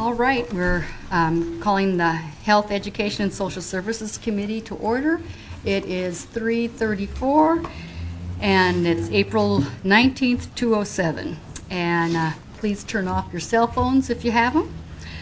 All right, we're calling the Health, Education, and Social Services Committee to order. It is 3:34, and it's April 19th, 2007. And please turn off your cell phones if you have them.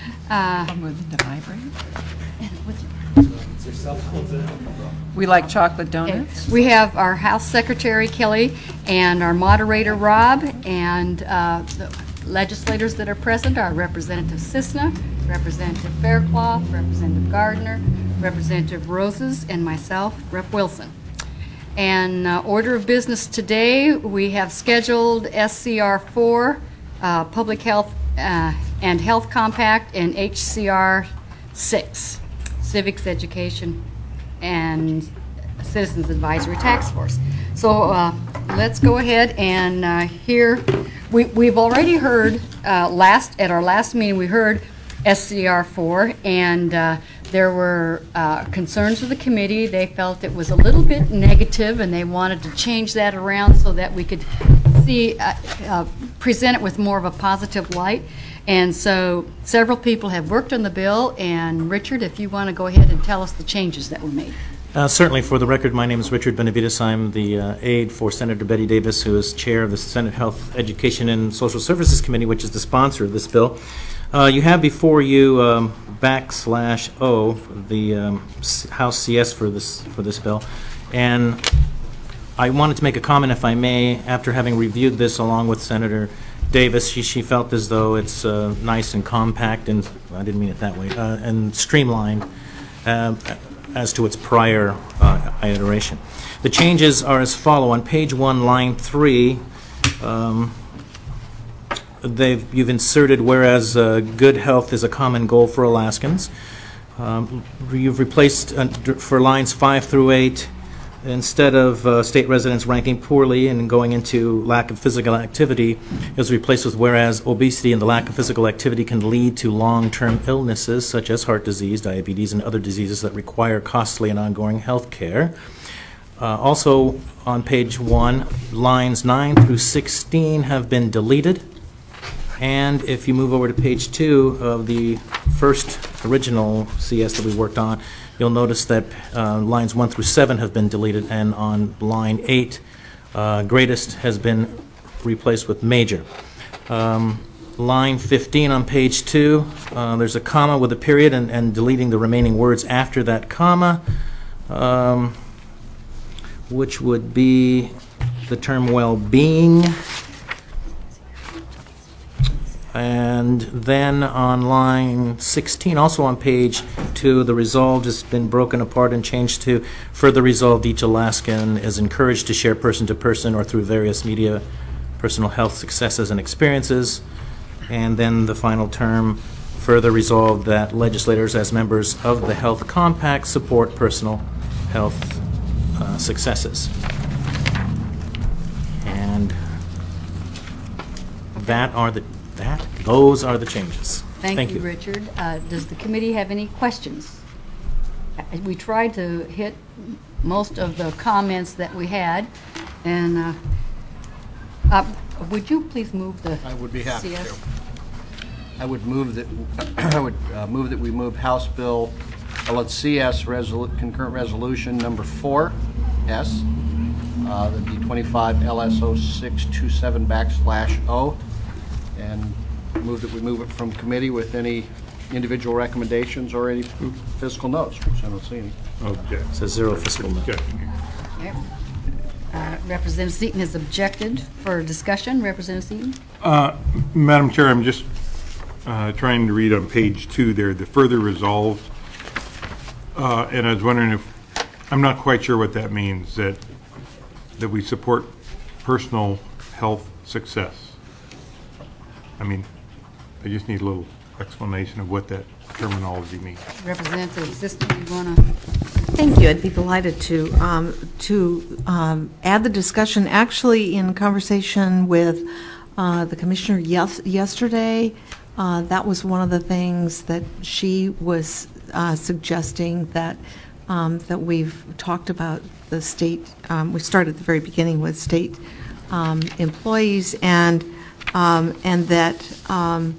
We like chocolate donuts. Okay. We have our House Secretary, Kelly, and our moderator, Rob, and the legislators that are present are Representative Cisna, Representative Faircloth, Representative Gardner, Representative Roses, and myself, Rep. Wilson. And order of business today, we have scheduled SCR 4, Public Health and Health Compact, and HCR 6, Civics Education and Citizens Advisory Task Force. So let's go ahead and hear. We've already heard at our last meeting we heard SCR 4, and there were concerns of the committee. They felt it was a little bit negative, and they wanted to change that around so that we could see present it with more of a positive light. And so several people have worked on the bill, and Richard, if you want to go ahead and tell us the changes that were made. Certainly. For the record, my name is Richard Benavides. I'm the aide for Senator Betty Davis, who is chair of the Senate Health, Education, and Social Services Committee, which is the sponsor of this bill. You have before you /O, the House CS for this bill, and I wanted to make a comment, if I may, after having reviewed this along with Senator Davis. She felt as though it's nice and compact, and I didn't mean it that way, and streamlined as to its prior iteration. The changes are as follow. On page 1, line 3, you've inserted, whereas good health is a common goal for Alaskans. You've replaced, for lines 5 through 8, instead of state residents ranking poorly and going into lack of physical activity, it was replaced with, whereas obesity and the lack of physical activity can lead to long-term illnesses such as heart disease, diabetes, and other diseases that require costly and ongoing health care. Also on page 1, lines 9 through 16 have been deleted. And if you move over to page 2 of the first original CS that we worked on, you'll notice that lines 1 through 7 have been deleted, and on line 8, greatest has been replaced with major. Line 15 on page 2, there's a comma with a period, and deleting the remaining words after that comma, which would be the term well-being. And then on line 16, also on page 2, the resolved has been broken apart and changed to, further resolved, each Alaskan is encouraged to share person-to-person or through various media personal health successes and experiences. And then the final term, further resolved, that legislators as members of the Health Compact support personal health successes. And those are the changes. Thank you, Richard. Does the committee have any questions? We tried to hit most of the comments that we had, and would you please move the I would be happy CS? to. I would move that we move House Bill, CS concurrent resolution number 4S, that'd be 25 LS0627/O, and move that we move it from committee with any individual recommendations or any fiscal notes, which I don't see any. Okay. It says 0 fiscal note. Okay. Representative Seaton has objected for discussion. Representative Seaton? Madam Chair, I'm just trying to read on page 2 there, the further resolved, and I was wondering if, I'm not quite sure what that means, that we support personal health success. I mean, I just need a little explanation of what that terminology means. Representative Sister, you want to? Thank you. I'd be delighted to add the discussion. Actually, in conversation with the commissioner yesterday, that was one of the things that she was suggesting that we've talked about the state. We started at the very beginning with state employees, and that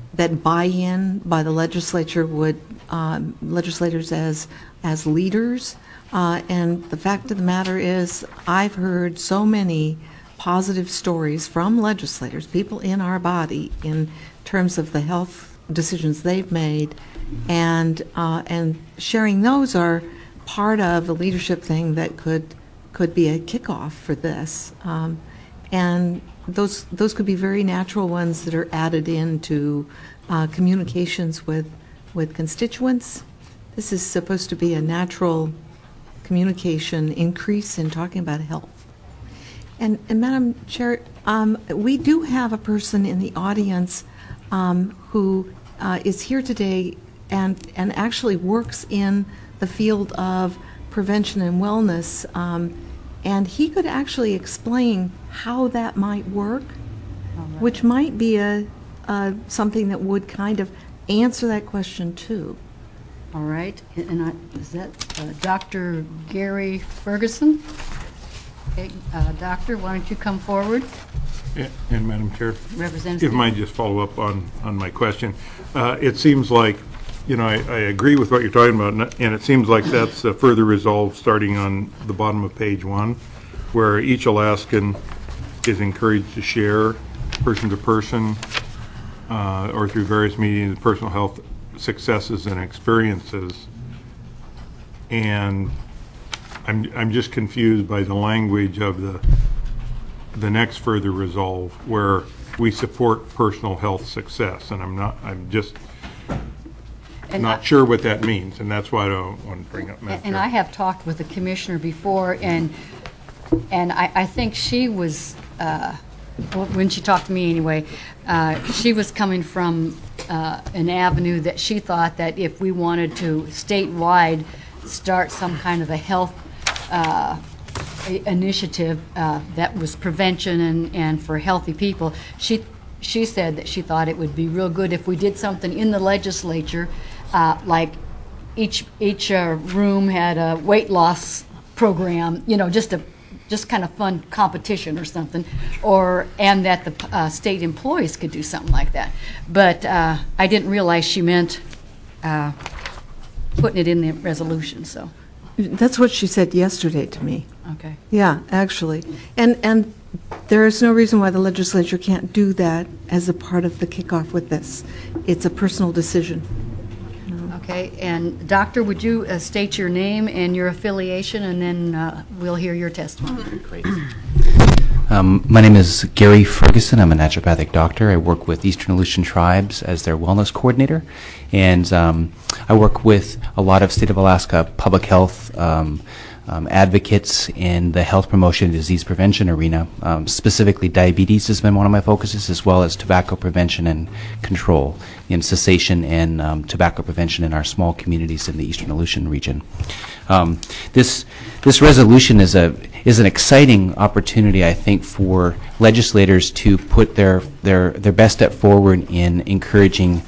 that buy-in by the legislature would, legislators as leaders. And the fact of the matter is, I've heard so many positive stories from legislators, people in our body, in terms of the health decisions they've made, and sharing those are part of the leadership thing that could be a kickoff for this. And those could be very natural ones that are added into communications with constituents. This is supposed to be a natural communication increase in talking about health. And Madam Chair, we do have a person in the audience who is here today and actually works in the field of prevention and wellness, and he could actually explain how that might work, which might be something that would kind of answer that question too. All right, and is that Dr. Gary Ferguson? Okay, Doctor, why don't you come forward? And Madam Chair, Representative. if I might just follow up on my question. It seems like, I agree with what you're talking about, and it seems like that's further resolved starting on the bottom of page 1, where each Alaskan is encouraged to share person to person or through various meetings personal health successes and experiences. And I'm just confused by the language of the next further resolve, where we support personal health success, and I'm just not sure what that means, and that's why I don't want to bring up Madam And Chair. I have talked with the commissioner before, and I think she was, when she talked to me anyway, she was coming from an avenue that she thought that if we wanted to statewide start some kind of a health initiative that was prevention and for healthy people, she said that she thought it would be real good if we did something in the legislature, like each room had a weight loss program, just kind of fun competition or something, and that the state employees could do something like that. But I didn't realize she meant putting it in the resolution. So That's what she said yesterday to me. okay. Yeah, actually. And there is no reason why the legislature can't do that as a part of the kickoff with this. It's a personal decision. Okay, and Doctor, would you state your name and your affiliation, and then we'll hear your testimony. Great. My name is Gary Ferguson. I'm a naturopathic doctor. I work with Eastern Aleutian Tribes as their wellness coordinator, and I work with a lot of state of Alaska public health advocates in the health promotion and disease prevention arena. Specifically, diabetes has been one of my focuses, as well as tobacco prevention and control in cessation and tobacco prevention in our small communities in the Eastern Aleutian region. This resolution is an exciting opportunity, I think, for legislators to put their best step forward in encouraging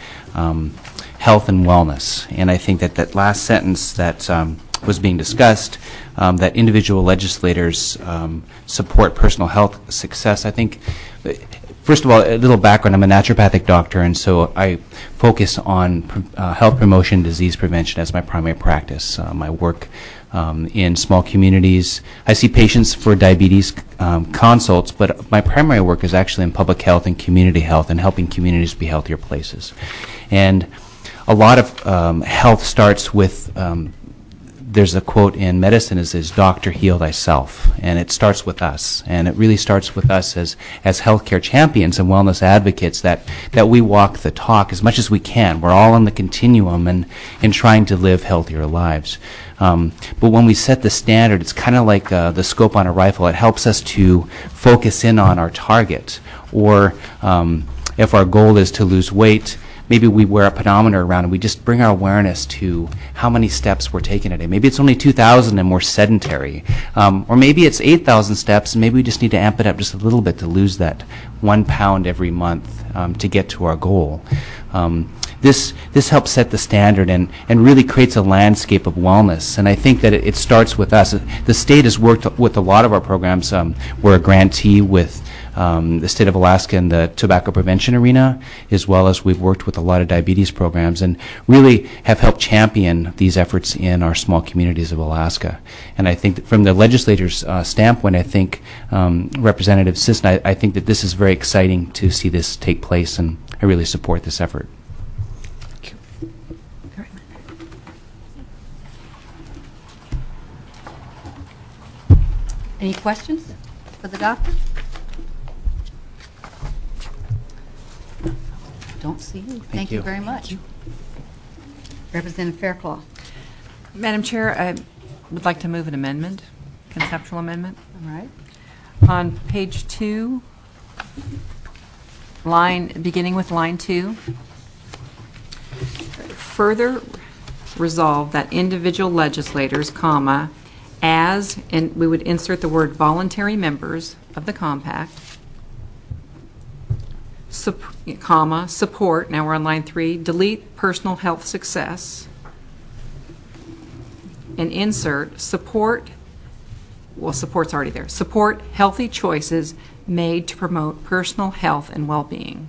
health and wellness. And I think that last sentence that was being discussed, that individual legislators support personal health success. I think, first of all, a little background. I'm a naturopathic doctor, and so I focus on health promotion, disease prevention as my primary practice. I work in small communities. I see patients for diabetes consults, but my primary work is actually in public health and community health and helping communities be healthier places. And a lot of health starts with there's a quote in medicine that says, "Doctor, heal thyself," and it starts with us. And it really starts with us as healthcare champions and wellness advocates that we walk the talk as much as we can. We're all on the continuum and trying to live healthier lives. But when we set the standard, it's kind of like the scope on a rifle. It helps us to focus in on our target. Or if our goal is to lose weight, maybe we wear a pedometer around and we just bring our awareness to how many steps we're taking a day. Maybe it's only 2,000 and we're sedentary. Or maybe it's 8,000 steps and maybe we just need to amp it up just a little bit to lose that 1 pound every month to get to our goal. This helps set the standard and really creates a landscape of wellness. And I think that it starts with us. The state has worked with a lot of our programs. We're a grantee with the state of Alaska in the tobacco prevention arena, as well as we've worked with a lot of diabetes programs and really have helped champion these efforts in our small communities of Alaska. And I think that from the legislator's standpoint, I think Representative Cisna, I think that this is very exciting to see this take place, and I really support this effort. Any questions for the doctor? Don't see you. Thank you you. very much. Representative Fairclough. Madam Chair, I would like to move an amendment, conceptual amendment. All right. On page 2, beginning with line 2, further resolve that individual legislators, comma, as, and we would insert the word voluntary members of the compact, comma, support, now we're on line 3, delete personal health success, and insert support, well, support's already there, support healthy choices made to promote personal health and well-being.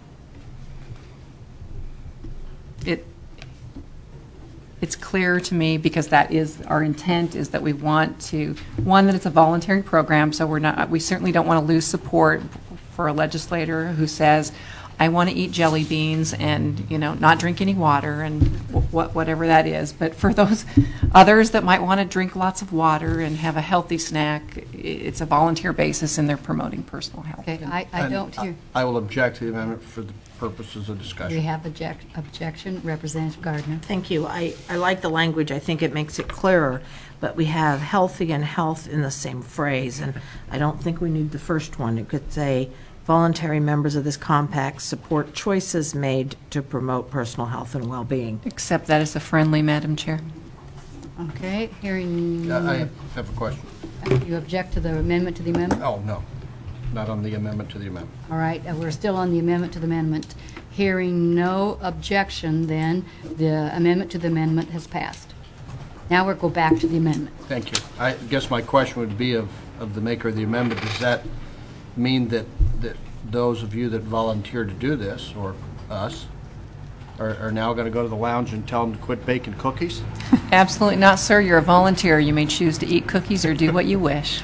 It's clear to me, because that is our intent, is that we want to, one, that it's a voluntary program, so we certainly don't want to lose support for a legislator who says, I want to eat jelly beans and, not drink any water and whatever that is. But for those others that might want to drink lots of water and have a healthy snack, it's a volunteer basis and they're promoting personal health. Okay, I don't hear. I will object to the amendment for the purposes of discussion. We have objection. Representative Gardner. Thank you. I like the language. I think it makes it clearer, but we have healthy and health in the same phrase, and I don't think we need the first one. It could say, voluntary members of this compact support choices made to promote personal health and well-being. Accept that as a friendly, Madam Chair. Okay, hearing. I have a question. You object to the amendment to the amendment? Oh, no, not on the amendment to the amendment. All right, we're still on the amendment to the amendment. Hearing no objection, then the amendment to the amendment has passed. Now we'll go back to the amendment. Thank you. I guess my question would be of the maker of the amendment, does that mean that those of you that volunteer to do this, or us, are now going to go to the lounge and tell them to quit baking cookies? Absolutely not, sir. You're a volunteer. You may choose to eat cookies or do what you wish.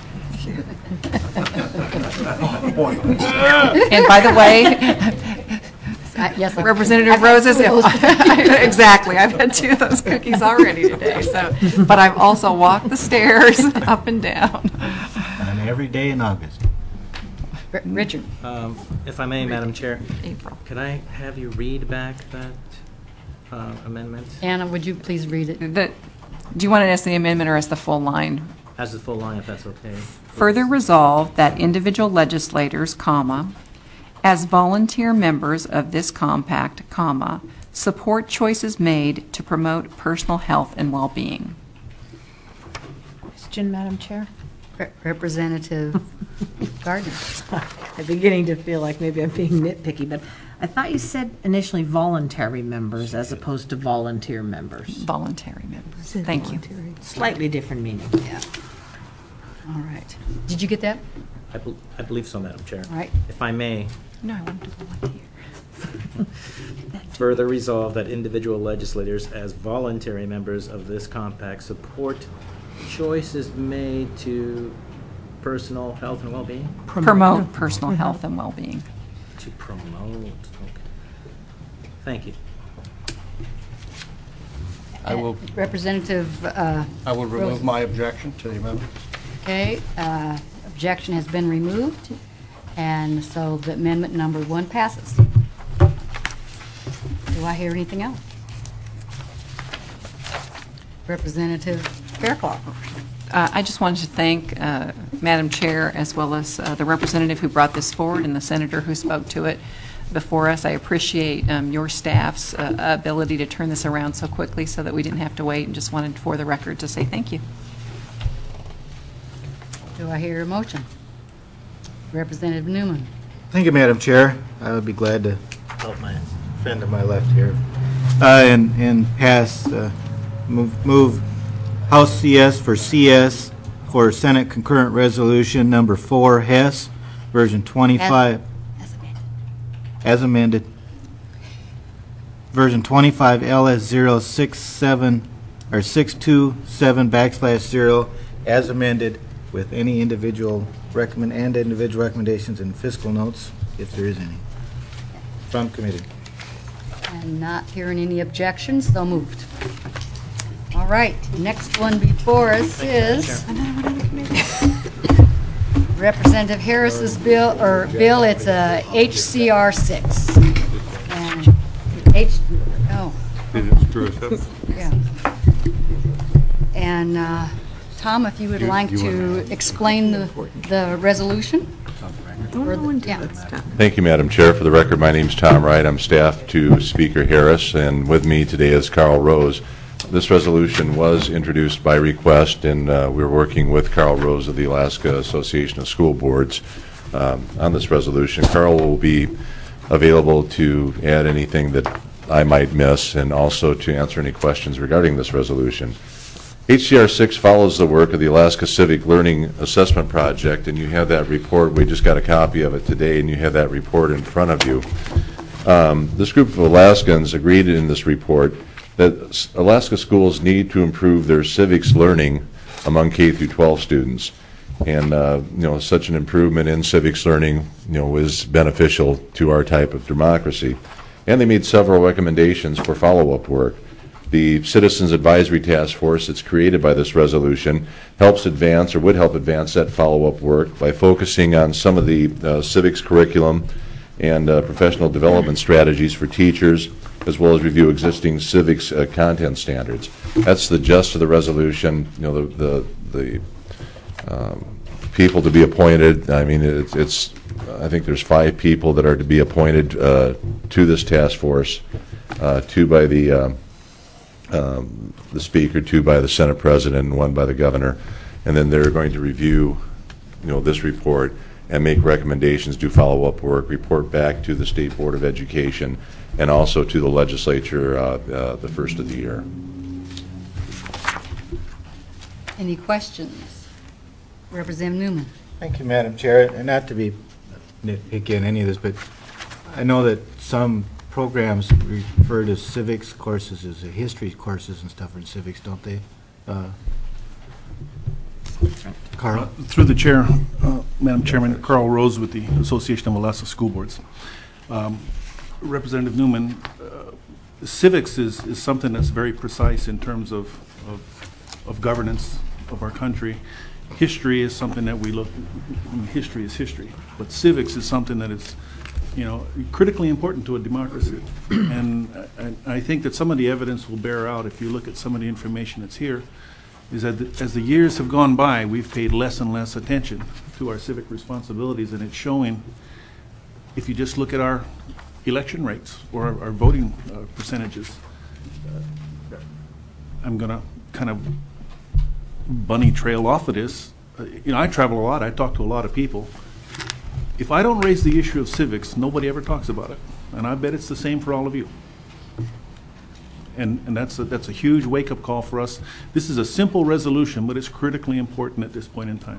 And by the way, Yes, Representative Roses, exactly. I've had 2 of those cookies already today. But I've also walked the stairs up and down. And every day in August. Richard. If I may, Madam Chair, April. could I have you read back that amendment Anna, would you please read it? Do you want it as the amendment or as the full line? as the full line, if that's okay? Further resolve that individual legislators, comma, as volunteer members of this compact, comma, support choices made to promote personal health and well-being. Question, Madam Chair? Representative Gardner. I'm beginning to feel like maybe I'm being nitpicky, but I thought you said initially voluntary members as opposed to volunteer members. Voluntary members. Thank you. Slightly different meaning. Yeah. All right. Did you get that? I believe so, Madam Chair. All right. If I may, No, I wanted to volunteer. further resolve that individual legislators, as voluntary members of this compact, support choices made to personal health and well-being? Promote personal health and well-being. To promote, okay. Thank you. I will Representative, remove Roses. my objection to the amendment. okay, objection has been removed, and so the amendment number 1 passes. Do I hear anything else? Representative Fairclough. I just wanted to thank Madam Chair as well as the representative who brought this forward and the senator who spoke to it before us. I appreciate your staff's ability to turn this around so quickly so that we didn't have to wait, and just wanted for the record to say thank you. Do I hear a motion? Representative Newman. Thank you, Madam Chair. I would be glad to help my friend to my left here. And pass, move House CS for Senate Concurrent Resolution number 4, Hess, version 25, as amended. Version 25 LS067 or 627/0 as amended with any individual recommendations and fiscal notes, if there is any, from committee. And not hearing any objections, so moved. All right, next one before us is Representative Harris's bill, it's a HCR 6. And yeah. And Tom, if you would like to explain the resolution? Yeah. Thank you, Madam Chair. For the record, my name is Tom Wright. I'm staff to Speaker Harris, and with me today is Carl Rose. This resolution was introduced by request, and we're working with Carl Rose of the Alaska Association of School Boards on this resolution. Carl will be available to add anything that I might miss and also to answer any questions regarding this resolution. HCR 6 follows the work of the Alaska Civic Learning Assessment Project, and you have that report. We just got a copy of it today, and you have that report in front of you. This group of Alaskans agreed in this report that Alaska schools need to improve their civics learning among K through 12 students, and such an improvement in civics learning is beneficial to our type of democracy. And they made several recommendations for follow-up work. The Citizens Advisory Task Force that's created by this resolution helps advance or would help advance that follow-up work by focusing on some of the civics curriculum and professional development strategies for teachers, as well as review existing civics content standards. That's the gist of the resolution. The people to be appointed, I mean, I think there's 5 people that are to be appointed to this task force, 2 by the Speaker, 2 by the Senate President, and 1 by the Governor. And then they're going to review, this report and make recommendations, do follow-up work, report back to the State Board of Education, and also to the legislature the first of the year. Any questions? Representative Newman. Thank you, Madam Chair. And not to be nitpicky in any of this, but I know that some programs refer to civics courses as history courses and stuff in civics, don't they? Carl? Through the chair, Madam Chairman, Carl Rose with the Association of Alaska School Boards. Representative Newman, civics is something that's very precise in terms of governance of our country. History is something that we look, history is history, but civics is something that is, critically important to a democracy. And I think that some of the evidence will bear out, if you look at some of the information that's here, is that as the years have gone by, we've paid less and less attention to our civic responsibilities, and it's showing, if you just look at our election rates or our voting percentages. I'm going to kind of bunny trail off of this. I travel a lot. I talk to a lot of people. If I don't raise the issue of civics, nobody ever talks about it. And I bet it's the same for all of you. And that's a huge wake-up call for us. This is a simple resolution, but it's critically important at this point in time.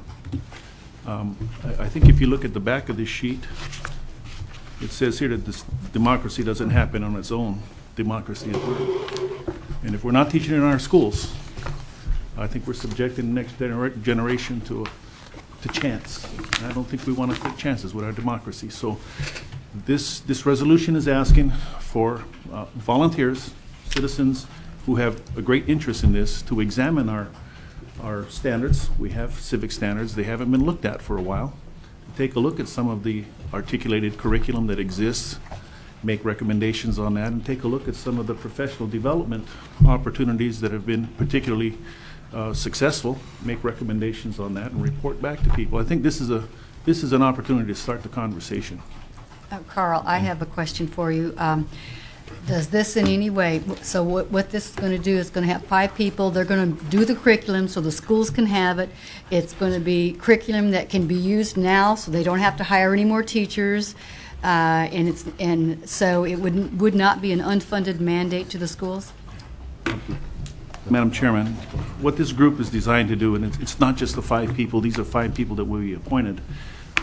I think if you look at the back of this sheet, it says here that this democracy doesn't happen on its own. Democracy is learned. And if we're not teaching it in our schools, I think we're subjecting the next generation to chance. And I don't think we want to take chances with our democracy. So this resolution is asking for volunteers, citizens who have a great interest in this, to examine our standards. We have civic standards. They haven't been looked at for a while. Take a look at some of the articulated curriculum that exists, make recommendations on that, and take a look at some of the professional development opportunities that have been particularly successful, make recommendations on that, and report back to people. I think this is an opportunity to start the conversation. Carl, I have a question for you. Does this in any way, so what this is going to do is going to have 5 people, they're going to do the curriculum so the schools can have it. It's going to be curriculum that can be used now so they don't have to hire any more teachers. And so it would not be an unfunded mandate to the schools? Madam Chairman, what this group is designed to do, and it's not just the 5 people, these are 5 people that will be appointed.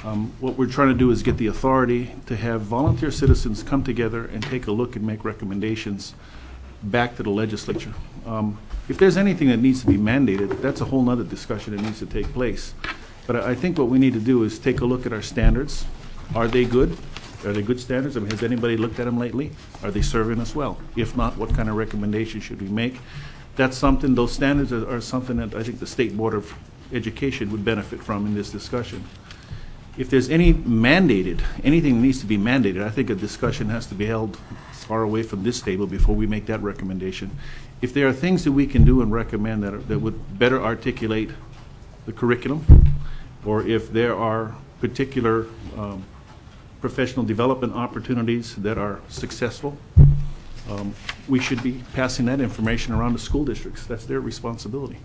What we're trying to do is get the authority to have volunteer citizens come together and take a look and make recommendations back to the legislature. If there's anything that needs to be mandated, that's a whole nother discussion that needs to take place. But I think what we need to do is take a look at our standards. Are they good? Are they good standards? I mean, has anybody looked at them lately? Are they serving us well? If not, what kind of recommendations should we make? That's something, those standards are something that I think the State Board of Education would benefit from in this discussion. If there's anything that needs to be mandated, I think a discussion has to be held far away from this table before we make that recommendation. If there are things that we can do and recommend that would better articulate the curriculum, or if there are particular professional development opportunities that are successful, we should be passing that information around the school districts. That's their responsibility.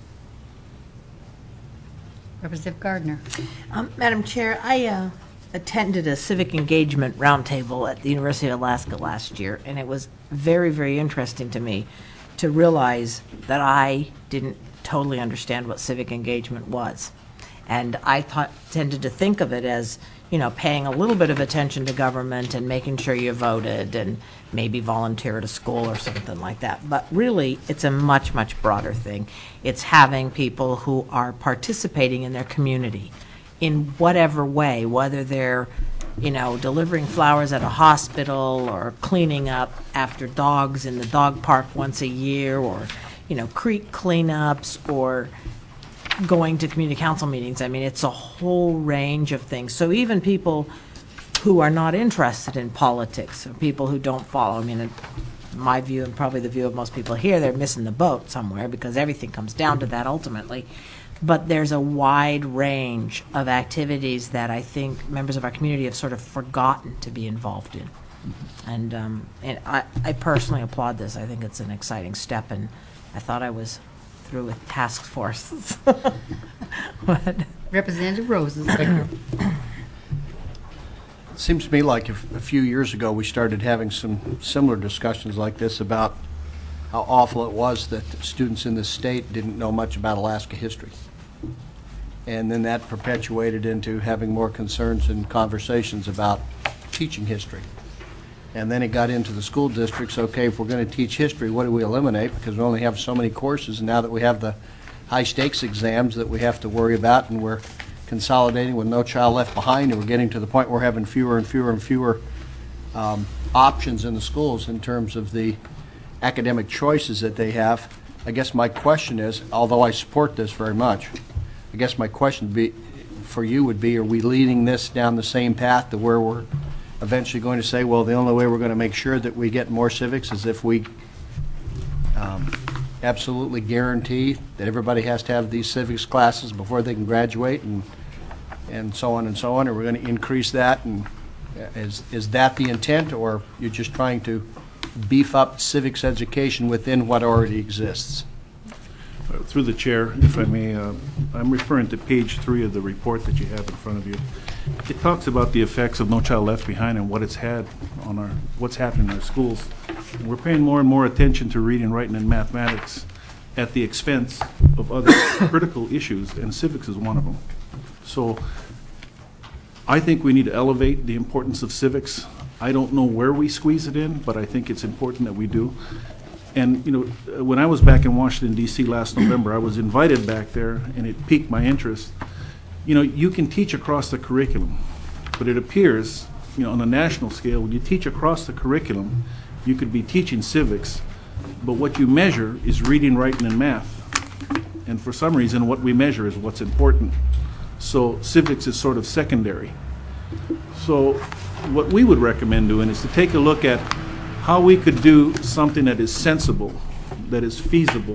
Representative Gardner. Madam Chair, I attended a civic engagement roundtable at the University of Alaska last year, and it was very, very interesting to me to realize that I didn't totally understand what civic engagement was. And I tended to think of it as, paying a little bit of attention to government and making sure you voted and maybe volunteer at a school or something like that. But really, it's a much, much broader thing. It's having people who are participating in their community in whatever way, whether they're, delivering flowers at a hospital or cleaning up after dogs in the dog park once a year, or, creek cleanups, or going to community council meetings. I mean, it's a whole range of things. So even people who are not interested in politics, or people who don't follow, I mean, in my view, and probably the view of most people here, they're missing the boat somewhere, because everything comes down to that ultimately. But there's a wide range of activities that I think members of our community have sort of forgotten to be involved in. And I personally applaud this. I think it's an exciting step, and I thought I was through with task forces. But Representative Roses. It seems to me like if a few years ago we started having some similar discussions like this about how awful it was that students in this state didn't know much about Alaska history. And then that perpetuated into having more concerns and conversations about teaching history. And then it got into the school districts. Okay, if we're going to teach history, what do we eliminate? Because we only have so many courses, and now that we have the high-stakes exams that we have to worry about, and we're consolidating with No Child Left Behind, and we're getting to the point where we're having fewer and fewer and fewer options in the schools in terms of the academic choices that they have. I guess my question is, although I support this very much, I guess my question for you would be, are we leading this down the same path to where we're eventually going to say, well, the only way we're going to make sure that we get more civics is if we absolutely guarantee that everybody has to have these civics classes before they can graduate, and so on and so on? Are we going to increase that? And is that the intent, or you're just trying to beef up civics education within what already exists? Through the chair, if I may, I'm referring to page 3 of the report that you have in front of you. It talks about the effects of No Child Left Behind and what it's had on what's happening in our schools. And we're paying more and more attention to reading, writing, and mathematics at the expense of other critical issues, and civics is one of them. So I think we need to elevate the importance of civics. I don't know where we squeeze it in, but I think it's important that we do. And, when I was back in Washington, D.C. last November, I was invited back there, and it piqued my interest. You can teach across the curriculum, but it appears, on a national scale, when you teach across the curriculum, you could be teaching civics, but what you measure is reading, writing, and math. And for some reason, what we measure is what's important. So civics is sort of secondary. So what we would recommend doing is to take a look at how we could do something that is sensible, that is feasible,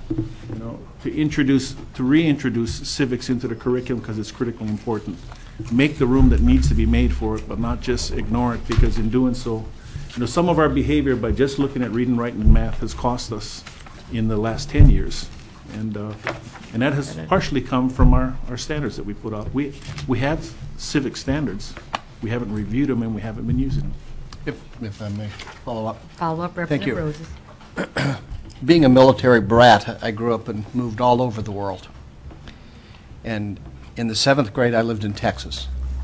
to reintroduce civics into the curriculum, because it's critically important. Make the room that needs to be made for it, but not just ignore it, because in doing so, some of our behavior by just looking at reading, writing, and math has cost us in the last 10 years. And that has partially come from our standards that we put out. We have civic standards. We haven't reviewed them, and we haven't been using them. If I may follow up. Follow up, Representative Roses. Being a military brat, I grew up and moved all over the world. And in the 7th grade, I lived in Texas.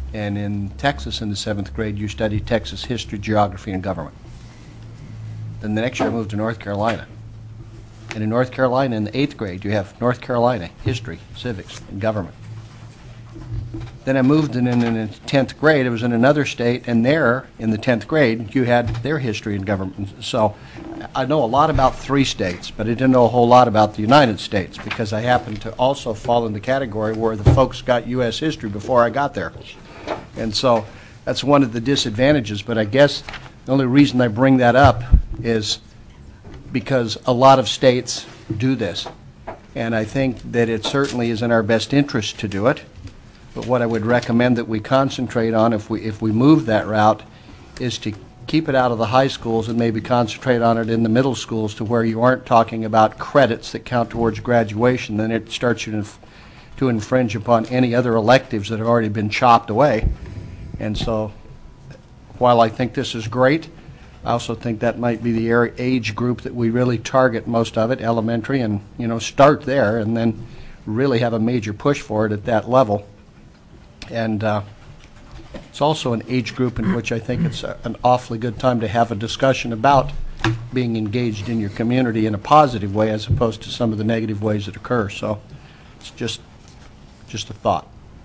And in Texas, in the 7th grade, you study Texas history, geography, and government. Then the next year I moved to North Carolina. And in North Carolina, in the 8th grade, you have North Carolina history, civics, and government. Then I moved in the 10th grade. It was in another state, and there, in the 10th grade, you had their history and government. So I know a lot about 3 states, but I didn't know a whole lot about the United States because I happened to also fall in the category where the folks got U.S. history before I got there. And so that's one of the disadvantages, but I guess the only reason I bring that up is because a lot of states do this. And I think that it certainly is in our best interest to do it. But what I would recommend that we concentrate on if we move that route is to keep it out of the high schools and maybe concentrate on it in the middle schools to where you aren't talking about credits that count towards graduation. Then it starts to infringe upon any other electives that have already been chopped away. And so while I think this is great, I also think that might be the age group that we really target most of it, elementary, and start there and then really have a major push for it at that level. And it's also an age group in which I think it's an awfully good time to have a discussion about being engaged in your community in a positive way as opposed to some of the negative ways that occur. So it's just a thought.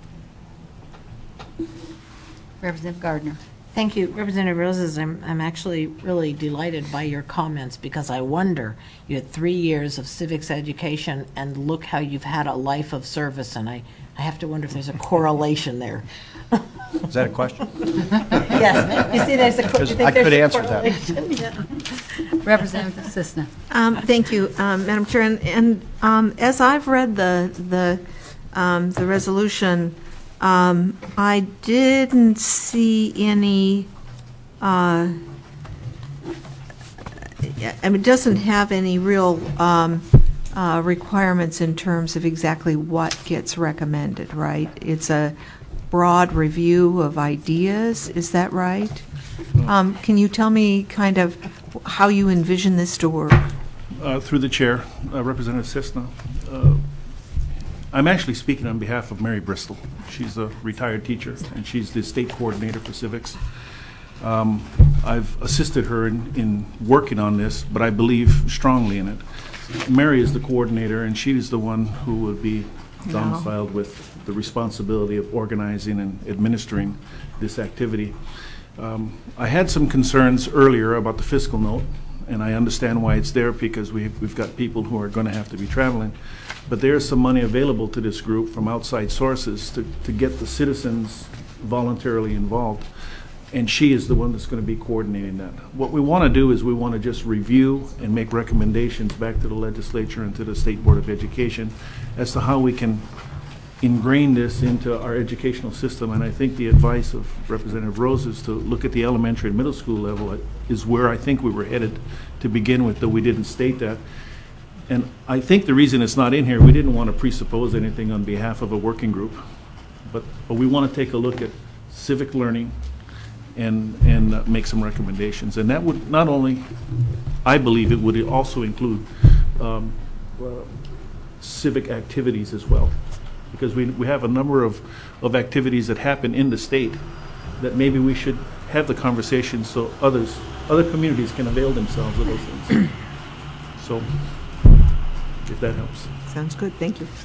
Representative Gardner. Thank you, Representative Roses. I'm actually really delighted by your comments because I wonder, you had 3 years of civics education and look how you've had a life of service, and I have to wonder if there's a correlation there. Is that a question? Yes. You see, there's a correlation. I could answer that. Yeah. Representative Sisna. Thank you, Madam Chair. And as I've read the resolution, I didn't see any. It doesn't have any real requirements in terms of exactly what gets recommended, right? It's a broad review of ideas. Is that right? Can you tell me kind of how you envision this to work? Through the chair, Representative Sisna. I'm actually speaking on behalf of Mary Bristol. She's a retired teacher, and she's the state coordinator for civics. I've assisted her in working on this, but I believe strongly in it. Mary is the coordinator, and she is the one who would be domiciled with the responsibility of organizing and administering this activity. I had some concerns earlier about the fiscal note, and I understand why it's there because we've got people who are going to have to be traveling. But there's some money available to this group from outside sources to get the citizens voluntarily involved. And she is the one that's going to be coordinating that. What we want to do is we want to just review and make recommendations back to the legislature and to the State Board of Education as to how we can ingrain this into our educational system. And I think the advice of Representative Rose is to look at the elementary and middle school level is where I think we were headed to begin with, though we didn't state that. And I think the reason it's not in here, we didn't want to presuppose anything on behalf of a working group, but we want to take a look at civic learning and make some recommendations. And that would not only, I believe it would also include civic activities as well, because we have a number of activities that happen in the state that maybe we should have the conversation so other communities can avail themselves of those things. So, if that helps. Sounds good. Thank you.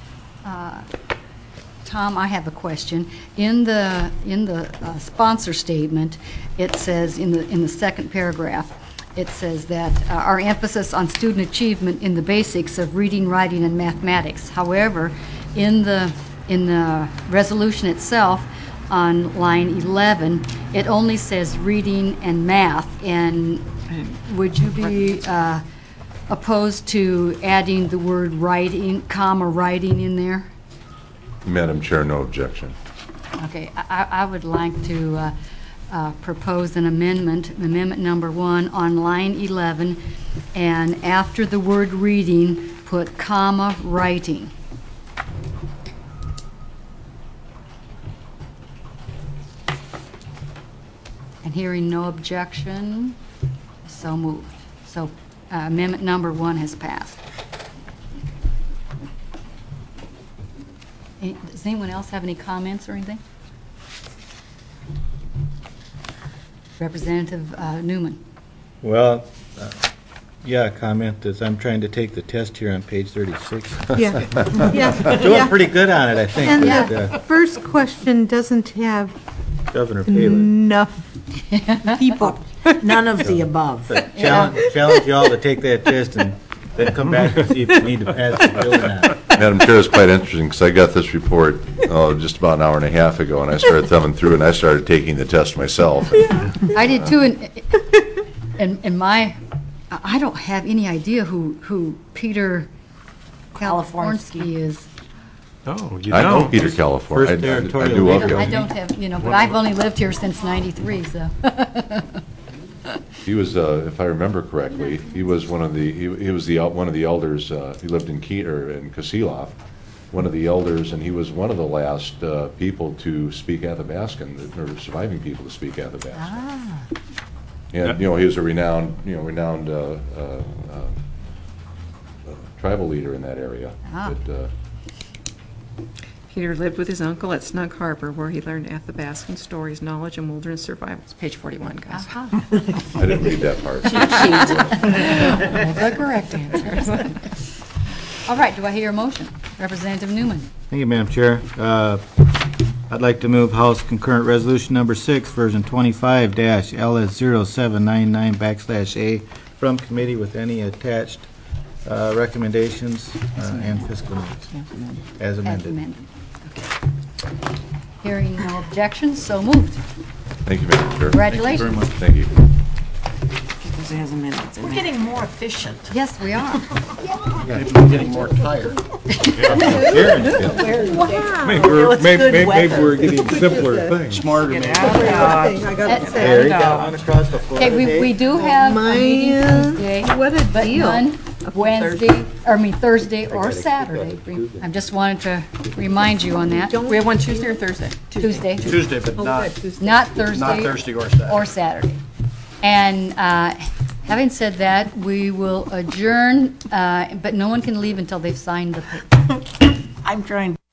Tom, I have a question. In the sponsor statement, it says in the second paragraph, it says that our emphasis on student achievement in the basics of reading, writing, and mathematics. However, in the resolution itself, on line 11, it only says reading and math. And would you be opposed to adding the word writing, comma writing in there? Madam Chair, no objection. Okay, I would like to propose an amendment number 1 on line 11, and after the word reading, put comma writing. And hearing no objection, so moved. So amendment number 1 has passed. Does anyone else have any comments or anything? Representative Newman. Well, yeah, comment is I'm trying to take the test here on page 36. Yeah, yeah. Doing pretty good on it, I think. And but, the first question doesn't have Governor Palin. enough people. None of the above. Challenge you all to take that test and then come back and see if you need to pass the bill or not. Madam Chair, it's quite interesting, because I got this report just about an hour and a half ago, and I started thumbing through, and I started taking the test myself. I did too, and I don't have any idea who Peter Kalifornsky is. Oh, you I know don't. Peter California. First I territorial do of leader. him. I don't have, but I've only lived here since '93, so. He was, if I remember correctly, he was one of the one of the elders. He lived in Kosilov, one of the elders, and he was one of the last people to speak Athabascan, or surviving people to speak Athabascan. Ah. And he was a renowned tribal leader in that area. Ah. But, Peter lived with his uncle at Snug Harbor, where he learned Athabascan stories, knowledge, and wilderness survival. It's page 41, guys. Aha. I didn't read that part. The correct answers. All right, do I hear a motion? Representative Newman. Thank you, Madam Chair. I'd like to move House Concurrent Resolution Number 6, Version 25-LS0799/A from committee with any attached recommendations and fiscal notes as As amended. amended. Okay. Hearing no objections, so moved. Thank you, Madam Chair. Congratulations. Thank you. Because it has amendments in We're there. getting more efficient. Yes, we are. Maybe we're getting more tired. Maybe it's good maybe weather. we're getting simpler things. Smarter than me. I gotta say. Harry, down across the floor Okay, today. we do have a meeting Man, Tuesday, what a but deal. none Thursday or Saturday. I just wanted to remind you on that. We have one Tuesday or Thursday? Tuesday, Tuesday, but not not Thursday Thursday or Saturday. or Saturday. And having said that, we will adjourn, but no one can leave until they've signed the paper. I'm trying